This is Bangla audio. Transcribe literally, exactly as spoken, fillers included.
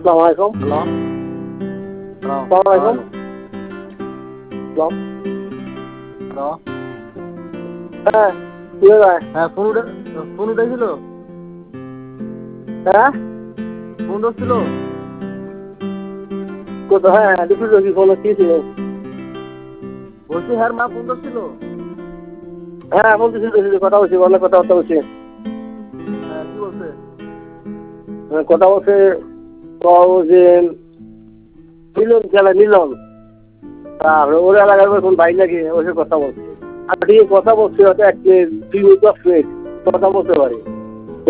আসসালামু আলাইকুম। হ্যালো আসসালামু আলাইকুম। হ্যালো হ্যাঁ কি হয়? হ্যাঁ ফোন উঠে ফোন উঠেছিল হ্যাঁ ফোন ধরছিল কোথায়? হ্যাঁ দেখুন কি ফোন কি ছিল? বলছি হ্যাঁ মা ফোন ধরছিল। হ্যাঁ বলতেছি তো, কথা বলছি, অনেক কথাবার্তা বলছি। হ্যাঁ কি বলছে? হ্যাঁ, কথা বলছে তো যে মিলন খেলা মিলন, তারপরে ওর এলাকার কোন ভাই নাকি ওসে কথা বলছে। আর ঠিক কথা বলছে হয়তো এক দুই মিনিট দশ মিনিট কথা বলতে পারি।